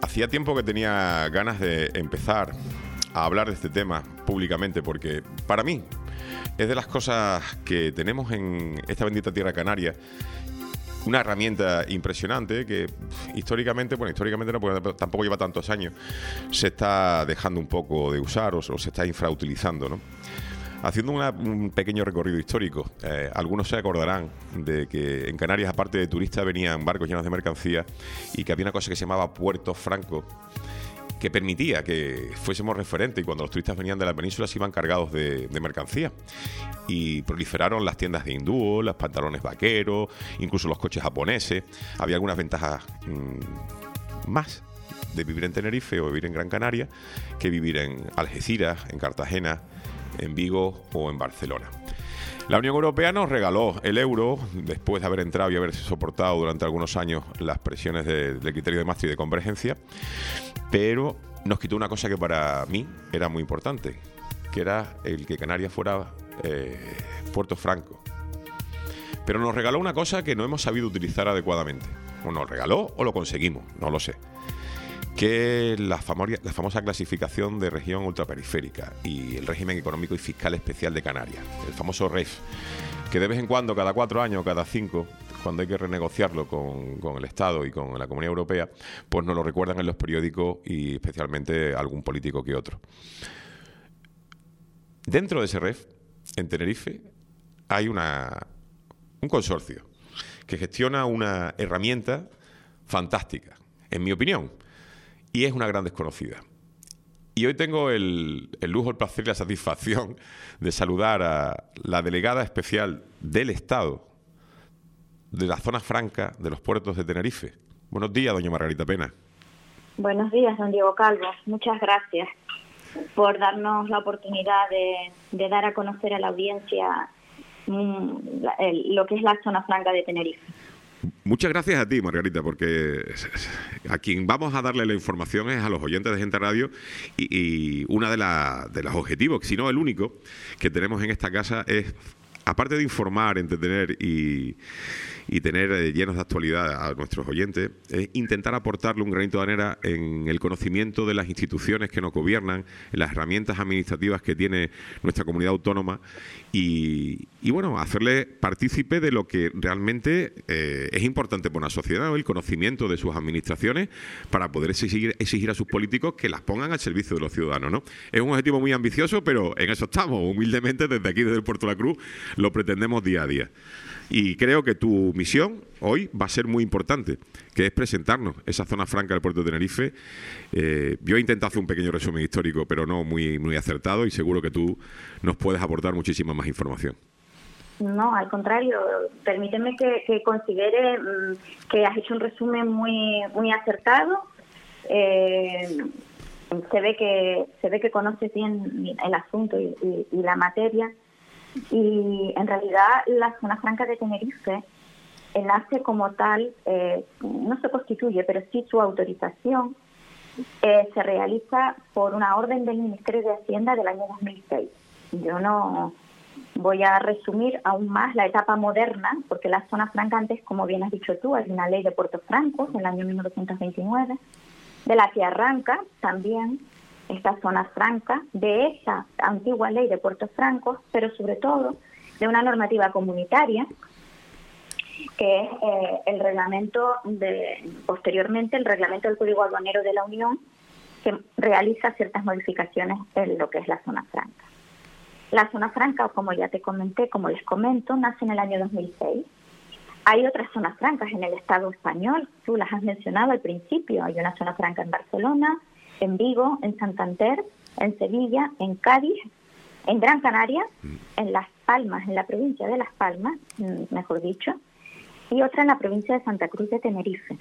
hacía tiempo que tenía ganas de empezar a hablar de este tema públicamente, porque para mí es de las cosas que tenemos en esta bendita tierra canaria, una herramienta impresionante que históricamente no, porque tampoco lleva tantos años, se está dejando un poco de usar o se está infrautilizando, ¿no? Haciendo un pequeño recorrido histórico, algunos se acordarán de que en Canarias, aparte de turistas, venían barcos llenos de mercancía y que había una cosa que se llamaba Puerto Franco, que permitía que fuésemos referentes, y cuando los turistas venían de la península se iban cargados de mercancía. Y proliferaron las tiendas de hindú, los pantalones vaqueros, incluso los coches japoneses. Había algunas ventajas más de vivir en Tenerife o vivir en Gran Canaria que vivir en Algeciras, en Cartagena, en Vigo o en Barcelona. La Unión Europea nos regaló el euro después de haber entrado y haberse soportado durante algunos años las presiones del criterio de Maastricht de convergencia, pero nos quitó una cosa que para mí era muy importante, que era el que Canarias fuera Puerto Franco. Pero nos regaló una cosa que no hemos sabido utilizar adecuadamente. O nos regaló o lo conseguimos, no lo sé. Que es la famosa clasificación de región ultraperiférica y el régimen económico y fiscal especial de Canarias, el famoso REF, que de vez en cuando, cada 4 años, cada 5, cuando hay que renegociarlo con el Estado y con la Comunidad Europea, pues nos lo recuerdan en los periódicos y especialmente algún político que otro. Dentro de ese REF, en Tenerife, hay un consorcio que gestiona una herramienta fantástica, en mi opinión, y es una gran desconocida. Y hoy tengo el lujo, el placer y la satisfacción de saludar a la delegada especial del Estado de la zona franca de los puertos de Tenerife. Buenos días, doña Margarita Pena. Buenos días, don Diego Calvo. Muchas gracias por darnos la oportunidad de dar a conocer a la audiencia lo que es la zona franca de Tenerife. Muchas gracias a ti, Margarita, porque a quien vamos a darle la información es a los oyentes de Gente Radio y una de los objetivos, si no el único, que tenemos en esta casa es, aparte de informar, entretener y tener llenos de actualidad a nuestros oyentes, es intentar aportarle un granito de arena en el conocimiento de las instituciones que nos gobiernan, en las herramientas administrativas que tiene nuestra comunidad autónoma y bueno, hacerle partícipe de lo que realmente es importante para una sociedad, ¿no? El conocimiento de sus administraciones para poder exigir a sus políticos que las pongan al servicio de los ciudadanos, ¿no? Es un objetivo muy ambicioso, pero en eso estamos, humildemente, desde aquí, desde el Puerto de la Cruz, lo pretendemos día a día. Y creo que tu misión hoy va a ser muy importante, que es presentarnos esa zona franca del puerto de Tenerife. Yo he intentado hacer un pequeño resumen histórico, pero no muy acertado, y seguro que tú nos puedes aportar muchísima más información. No, al contrario, permíteme que considere que has hecho un resumen muy acertado. Se ve que conoces bien el asunto y la materia. Y en realidad la zona franca de Tenerife nace como tal, no se constituye, pero sí su autorización se realiza por una orden del Ministerio de Hacienda del año 2006. Yo no voy a resumir aún más la etapa moderna, porque la zona franca antes, como bien has dicho tú, hay una ley de Puerto Franco del año 1929, de la que arranca también esta zona franca, de esa antigua ley de Puerto Franco, pero sobre todo de una normativa comunitaria, que es el reglamento posteriormente el reglamento del Código Aduanero de la Unión, que realiza ciertas modificaciones en lo que es la zona franca. La zona franca, como ya te comenté, como les comento, nace en el año 2006. Hay otras zonas francas en el Estado español, tú las has mencionado al principio. Hay una zona franca en Barcelona, en Vigo, en Santander, en Sevilla, en Cádiz, en Gran Canaria, en Las Palmas, en la provincia de Las Palmas, mejor dicho, y otra en la provincia de Santa Cruz de Tenerife.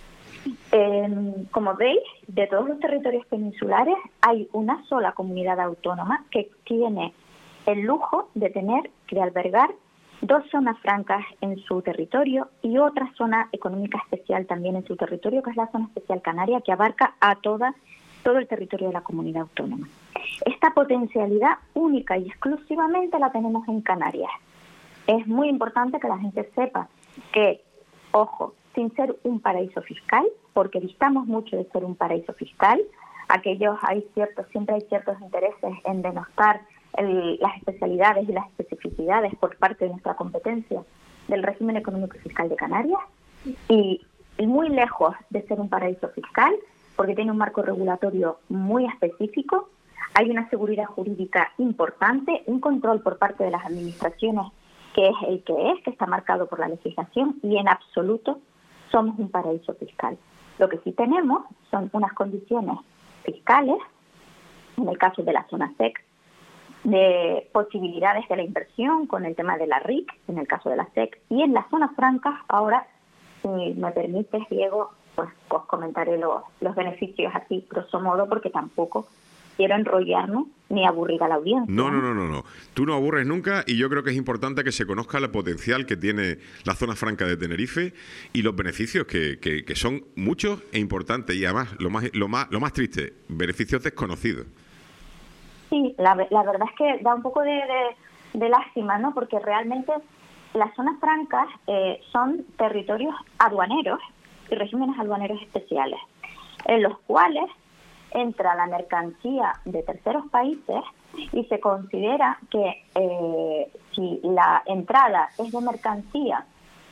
Como veis, de todos los territorios peninsulares hay una sola comunidad autónoma que tiene el lujo de albergar 2 zonas francas en su territorio y otra zona económica especial también en su territorio, que es la zona especial canaria, que abarca a todo el territorio de la comunidad autónoma. Esta potencialidad única y exclusivamente la tenemos en Canarias. Es muy importante que la gente sepa que, ojo, sin ser un paraíso fiscal, porque distamos mucho de ser un paraíso fiscal. Siempre hay ciertos intereses en denostar las especialidades y las especificidades por parte de nuestra competencia del régimen económico y fiscal de Canarias, y muy lejos de ser un paraíso fiscal, porque tiene un marco regulatorio muy específico, hay una seguridad jurídica importante, un control por parte de las administraciones que es el que está marcado por la legislación, y en absoluto somos un paraíso fiscal. Lo que sí tenemos son unas condiciones fiscales, en el caso de la zona SEC, de posibilidades de la inversión con el tema de la RIC, en el caso de la SEC, y en las zonas francas, ahora, si me permites, Diego, pues os comentaré los beneficios así, grosso modo, porque tampoco quiero enrollarnos ni aburrir a la audiencia. No. Tú no aburres nunca, y yo creo que es importante que se conozca el potencial que tiene la zona franca de Tenerife y los beneficios que son muchos e importantes, y además lo más triste, beneficios desconocidos. Sí, la verdad es que da un poco de lástima, ¿no? Porque realmente las zonas francas son territorios aduaneros y regímenes aduaneros especiales, en los cuales entra la mercancía de terceros países, y se considera que si la entrada es de mercancía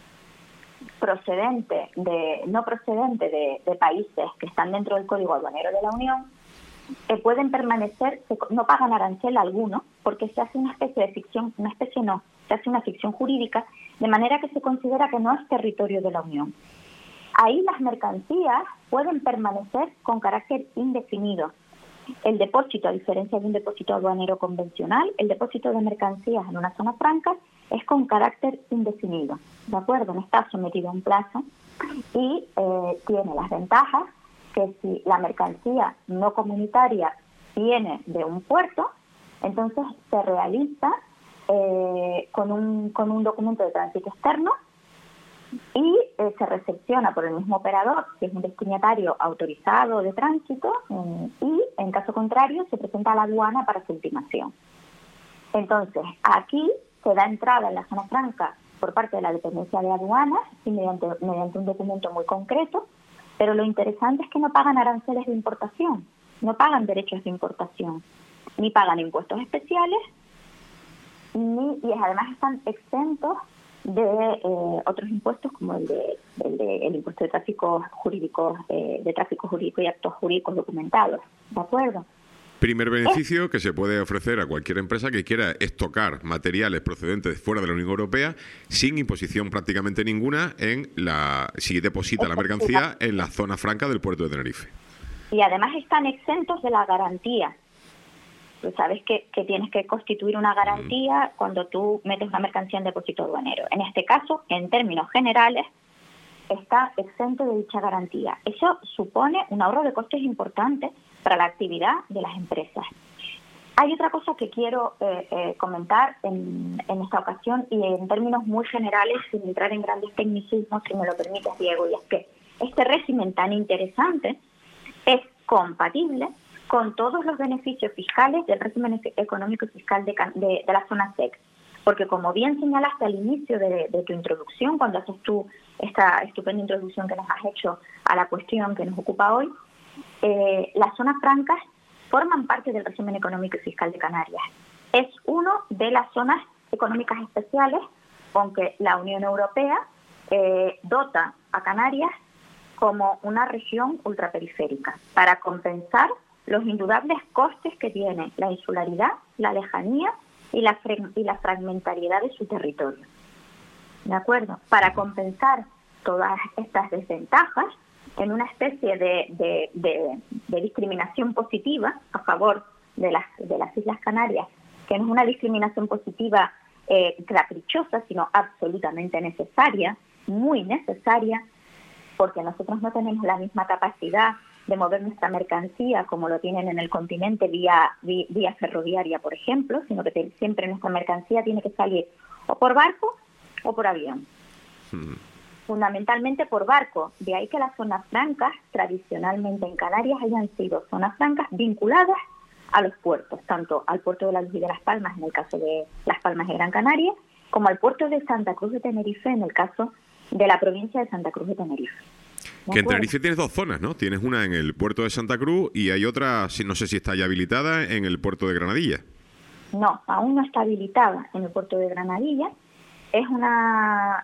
no procedente de países que están dentro del Código Aduanero de la Unión, pueden permanecer, no pagan arancel alguno, porque se hace una especie de ficción, se hace una ficción jurídica, de manera que se considera que no es territorio de la Unión. Ahí las mercancías pueden permanecer con carácter indefinido. El depósito, a diferencia de un depósito aduanero convencional, el depósito de mercancías en una zona franca es con carácter indefinido, ¿de acuerdo? No está sometido a un plazo, y tiene las ventajas que si la mercancía no comunitaria viene de un puerto, entonces se realiza con un documento de tránsito externo, y se recepciona por el mismo operador, que es un destinatario autorizado de tránsito, y en caso contrario se presenta a la aduana para su ultimación. Entonces, aquí se da entrada en la zona franca por parte de la dependencia de aduanas, y mediante un documento muy concreto, pero lo interesante es que no pagan aranceles de importación, no pagan derechos de importación, ni pagan impuestos especiales, y además están exentos de otros impuestos, como el impuesto de tráfico jurídico, y actos jurídicos documentados, ¿de acuerdo? Primer beneficio que se puede ofrecer a cualquier empresa que quiera estocar materiales procedentes fuera de la Unión Europea sin imposición prácticamente ninguna si deposita la mercancía en la zona franca del puerto de Tenerife. Y además están exentos de la garantía. Tú sabes que tienes que constituir una garantía cuando tú metes una mercancía en depósito aduanero. En este caso, en términos generales, está exento de dicha garantía. Eso supone un ahorro de costes importante para la actividad de las empresas. Hay otra cosa que quiero comentar en esta ocasión, y en términos muy generales, sin entrar en grandes tecnicismos, si me lo permites, Diego, y es que este régimen tan interesante es compatible con todos los beneficios fiscales del régimen económico y fiscal de la zona SEC. Porque, como bien señalaste al inicio de tu introducción, cuando haces tú esta estupenda introducción que nos has hecho a la cuestión que nos ocupa hoy, las zonas francas forman parte del régimen económico y fiscal de Canarias. Es uno de las zonas económicas especiales, aunque la Unión Europea dota a Canarias como una región ultraperiférica para compensar los indudables costes que tiene la insularidad, la lejanía y la fragmentariedad de su territorio. ¿De acuerdo? Para compensar todas estas desventajas, en una especie de discriminación positiva a favor de las Islas Canarias, que no es una discriminación positiva caprichosa, sino absolutamente necesaria, muy necesaria, porque nosotros no tenemos la misma capacidad de mover nuestra mercancía como lo tienen en el continente vía ferroviaria, por ejemplo, sino que siempre nuestra mercancía tiene que salir o por barco o por avión. Fundamentalmente por barco. De ahí que las zonas francas, tradicionalmente en Canarias, hayan sido zonas francas vinculadas a los puertos, tanto al puerto de la Luz y de Las Palmas, en el caso de Las Palmas de Gran Canaria, como al puerto de Santa Cruz de Tenerife, en el caso de la provincia de Santa Cruz de Tenerife. Que en Tenerife tienes dos zonas, ¿no? Tienes una en el puerto de Santa Cruz y hay otra, no sé si está ya habilitada, en el puerto de Granadilla. No, aún no está habilitada en el puerto de Granadilla. Es una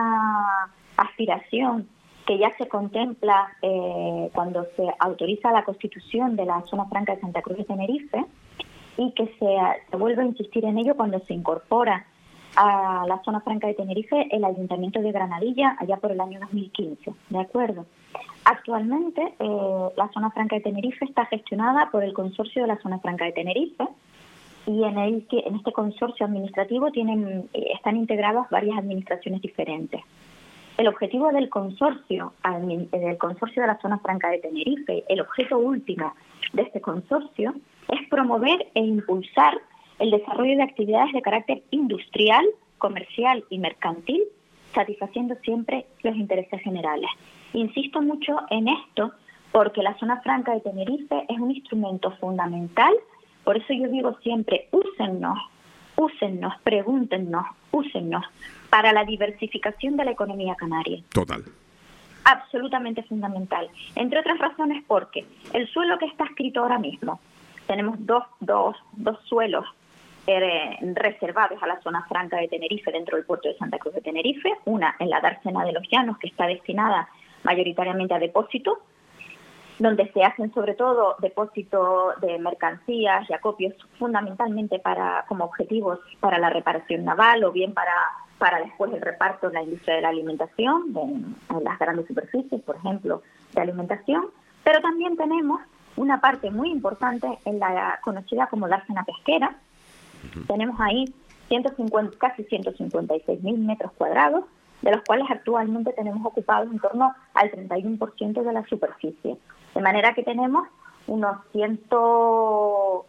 aspiración que ya se contempla cuando se autoriza la constitución de la zona franca de Santa Cruz de Tenerife, y que se vuelve a insistir en ello cuando se incorpora a la zona franca de Tenerife el Ayuntamiento de Granadilla allá por el año 2015, ¿de acuerdo? Actualmente la zona franca de Tenerife está gestionada por el consorcio de la zona franca de Tenerife, y en este consorcio administrativo están integradas varias administraciones diferentes. El objetivo del consorcio de la zona franca de Tenerife, el objeto último de este consorcio, es promover e impulsar el desarrollo de actividades de carácter industrial, comercial y mercantil, satisfaciendo siempre los intereses generales. Insisto mucho en esto porque la zona franca de Tenerife es un instrumento fundamental, por eso yo digo siempre, úsennos, pregúntennos, úsennos para la diversificación de la economía canaria. Total. Absolutamente fundamental. Entre otras razones porque el suelo que está escrito ahora mismo, tenemos dos suelos reservados a la zona franca de Tenerife dentro del puerto de Santa Cruz de Tenerife, una en la dársena de los Llanos, que está destinada mayoritariamente a depósitos, donde se hacen sobre todo depósitos de mercancías y acopios fundamentalmente como objetivos para la reparación naval o bien para después el reparto en la industria de la alimentación, en las grandes superficies, por ejemplo, de alimentación, pero también tenemos una parte muy importante en la conocida como dársena pesquera. Tenemos ahí casi 156.000 metros cuadrados, de los cuales actualmente tenemos ocupados en torno al 31% de la superficie. De manera que tenemos unos ciento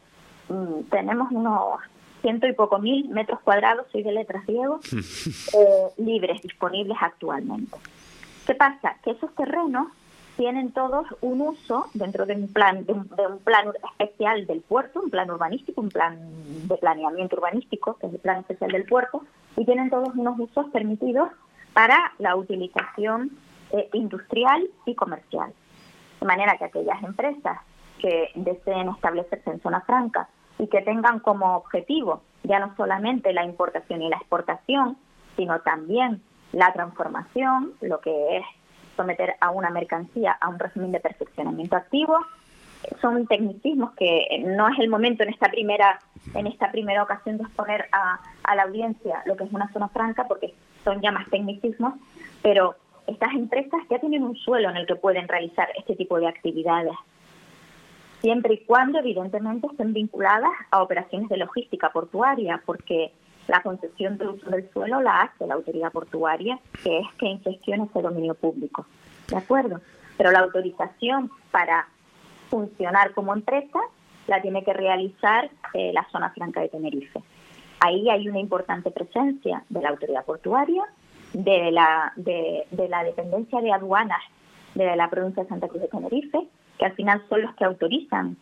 y poco mil metros cuadrados, soy de letras griego, libres, disponibles actualmente. ¿Qué pasa? Que esos terrenos tienen todos un uso dentro de un plan especial del puerto, un plan urbanístico, un plan de planeamiento urbanístico, que es el plan especial del puerto, y tienen todos unos usos permitidos para la utilización industrial y comercial. De manera que aquellas empresas que deseen establecerse en zona franca y que tengan como objetivo ya no solamente la importación y la exportación, sino también la transformación, lo que es someter a una mercancía a un régimen de perfeccionamiento activo, son tecnicismos que no es el momento en esta primera ocasión de exponer a la audiencia lo que es una zona franca, porque son ya más tecnicismos, pero estas empresas ya tienen un suelo en el que pueden realizar este tipo de actividades, siempre y cuando evidentemente estén vinculadas a operaciones de logística portuaria, porque la concesión del uso del suelo la hace la autoridad portuaria, que es quien gestiona ese dominio público, ¿de acuerdo? Pero la autorización para funcionar como empresa la tiene que realizar la zona franca de Tenerife. Ahí hay una importante presencia de la autoridad portuaria, de la dependencia de aduanas de la provincia de Santa Cruz de Tenerife, que al final son los que autorizan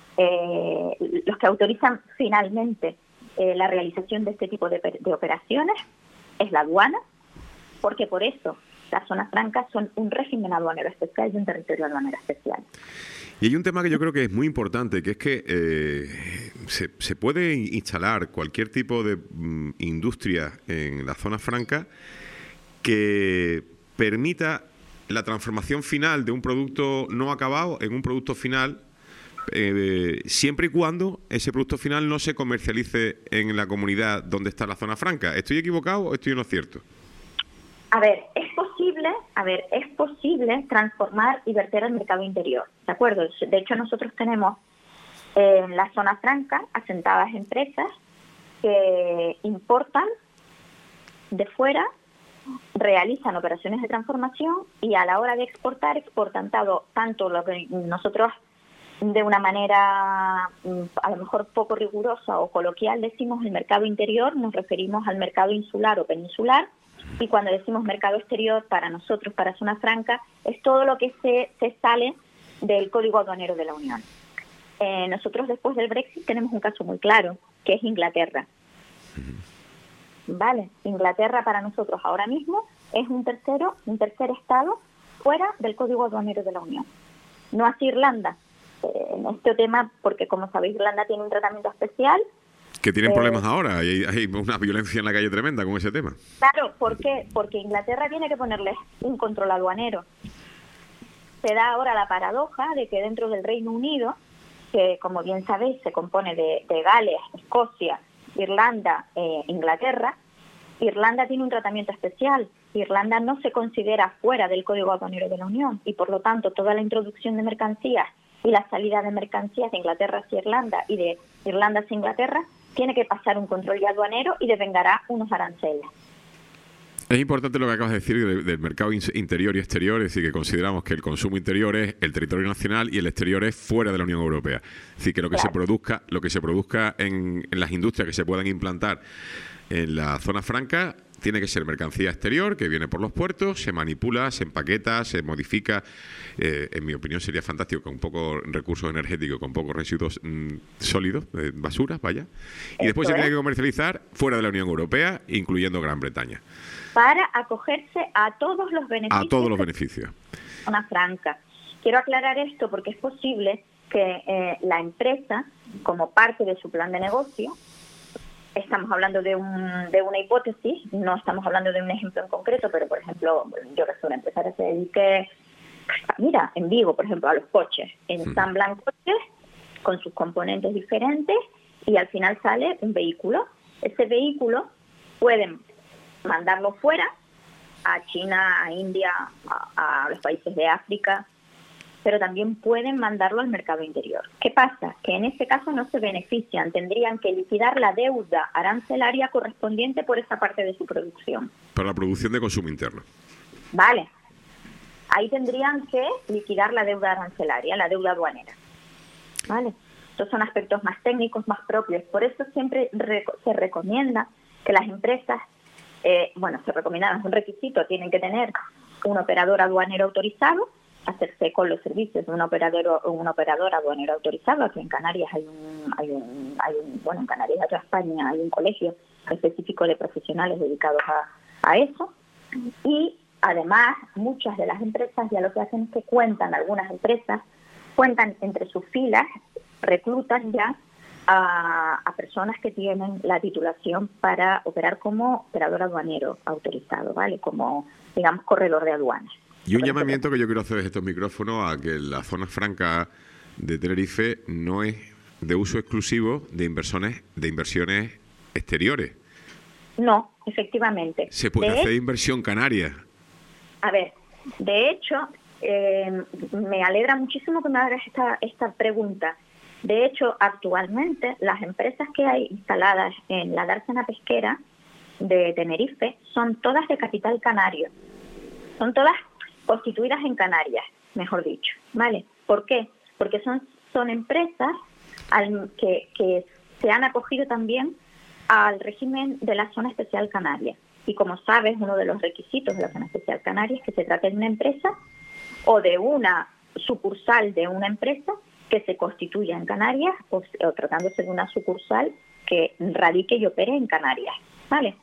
finalmente la realización de este tipo de operaciones, es la aduana, porque por eso las zonas francas son un régimen aduanero especial y un territorio aduanero especial. Y hay un tema que yo creo que es muy importante, que es que se puede instalar cualquier tipo de industria en la zona franca que permita la transformación final de un producto no acabado en un producto final, siempre y cuando ese producto final no se comercialice en la comunidad donde está la zona franca. ¿Estoy equivocado o estoy en lo cierto? A ver, es posible transformar y verter al mercado interior, ¿de acuerdo? De hecho, nosotros tenemos en la zona franca asentadas empresas que importan de fuera, realizan operaciones de transformación y a la hora de exportar, exportan tanto lo que nosotros de una manera a lo mejor poco rigurosa o coloquial decimos el mercado interior, nos referimos al mercado insular o peninsular, y cuando decimos mercado exterior, para nosotros, para zona franca, es todo lo que se sale del Código Aduanero de la Unión. Nosotros después del Brexit tenemos un caso muy claro, que es Inglaterra. Vale, Inglaterra para nosotros ahora mismo es un tercer estado fuera del Código Aduanero de la Unión. No así Irlanda. En este tema, porque como sabéis, Irlanda tiene un tratamiento especial. Que tienen problemas ahora, hay una violencia en la calle tremenda con ese tema. Claro, ¿por qué? Porque Inglaterra tiene que ponerle un control aduanero. Se da ahora la paradoja de que dentro del Reino Unido, que como bien sabéis se compone de Gales, Escocia, Irlanda, Inglaterra, Irlanda tiene un tratamiento especial. Irlanda no se considera fuera del Código Aduanero de la Unión y por lo tanto toda la introducción de mercancías y la salida de mercancías de Inglaterra hacia Irlanda y de Irlanda hacia Inglaterra tiene que pasar un control aduanero y devengará unos aranceles. Es importante lo que acabas de decir del mercado interior y exterior, es decir, que consideramos que el consumo interior es el territorio nacional y el exterior es fuera de la Unión Europea. Es decir, que lo que se produzca en las industrias que se puedan implantar en la zona franca tiene que ser mercancía exterior que viene por los puertos, se manipula, se empaqueta, se modifica. En mi opinión sería fantástico con pocos recursos energéticos, con pocos residuos sólidos, basuras, vaya. Y después se tiene que comercializar fuera de la Unión Europea, incluyendo Gran Bretaña. Para acogerse a todos los beneficios. A todos los beneficios. Zona franca. Quiero aclarar esto porque es posible que la empresa, como parte de su plan de negocio, estamos hablando de una hipótesis, no estamos hablando de un ejemplo en concreto, pero por ejemplo, yo que soy una empresaria se dedique, mira, en Vigo, por ejemplo, a los coches, ensamblan coches con sus componentes diferentes y al final sale un vehículo. Ese vehículo pueden mandarlo fuera, a China, a India, a los países de África, pero también pueden mandarlo al mercado interior. ¿Qué pasa? Que en este caso no se benefician, tendrían que liquidar la deuda arancelaria correspondiente por esa parte de su producción. Para la producción de consumo interno. Vale. Ahí tendrían que liquidar la deuda arancelaria, la deuda aduanera. Vale. Estos son aspectos más técnicos, más propios. Por eso siempre se recomienda que las empresas, se recomienda, es un requisito, tienen que tener un operador aduanero autorizado, hacerse con los servicios de un operador aduanero autorizado. Aquí en Canarias en Canarias y en toda España hay un colegio específico de profesionales dedicados a eso. Y además muchas de las empresas ya lo que hacen es que algunas empresas cuentan entre sus filas, reclutan ya a personas que tienen la titulación para operar como operador aduanero autorizado, ¿vale? Como, digamos, corredor de aduanas. Y un llamamiento que yo quiero hacer desde estos micrófonos a que la zona franca de Tenerife no es de uso exclusivo de inversiones exteriores. No, efectivamente. Se puede hacer inversión canaria. A ver, de hecho, me alegra muchísimo que me hagas esta pregunta. De hecho, actualmente las empresas que hay instaladas en la dársena pesquera de Tenerife son todas de capital canario. Son todas constituidas en Canarias, mejor dicho, ¿vale? ¿Por qué? Porque son empresas que se han acogido también al régimen de la Zona Especial Canaria. Y como sabes, uno de los requisitos de la Zona Especial Canaria es que se trate de una empresa o de una sucursal de una empresa que se constituya en Canarias o tratándose de una sucursal que radique y opere en Canarias, ¿vale?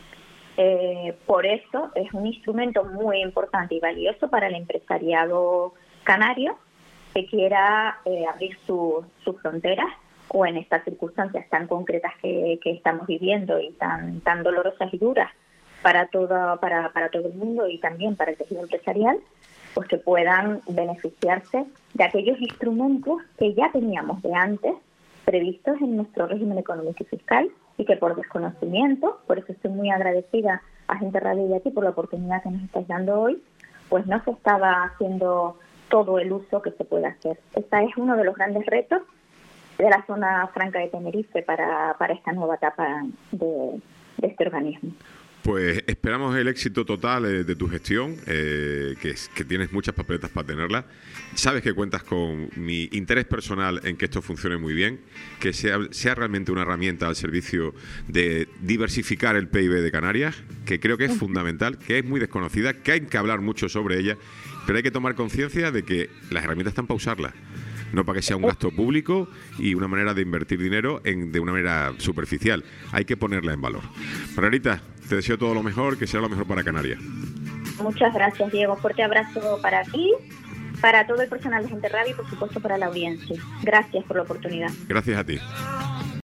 Por eso es un instrumento muy importante y valioso para el empresariado canario que quiera abrir sus fronteras o en estas circunstancias tan concretas que estamos viviendo y tan dolorosas y duras para todo el mundo y también para el tejido empresarial, pues que puedan beneficiarse de aquellos instrumentos que ya teníamos de antes previstos en nuestro régimen económico y fiscal y que por desconocimiento, por eso estoy muy agradecida a Gente Radio y a ti por la oportunidad que nos estáis dando hoy, pues no se estaba haciendo todo el uso que se puede hacer. Este es uno de los grandes retos de la zona franca de Tenerife para esta nueva etapa de este organismo. Pues esperamos el éxito total de tu gestión, que tienes muchas papeletas para tenerla. Sabes que cuentas con mi interés personal en que esto funcione muy bien, que sea realmente una herramienta al servicio de diversificar el PIB de Canarias, que creo que es fundamental, que es muy desconocida, que hay que hablar mucho sobre ella, pero hay que tomar conciencia de que las herramientas están para usarlas. No para que sea un gasto público y una manera de invertir dinero de una manera superficial. Hay que ponerla en valor. Margarita, te deseo todo lo mejor, que sea lo mejor para Canarias. Muchas gracias, Diego. Fuerte abrazo para ti, para todo el personal de Gente Radio y, por supuesto, para la audiencia. Gracias por la oportunidad. Gracias a ti.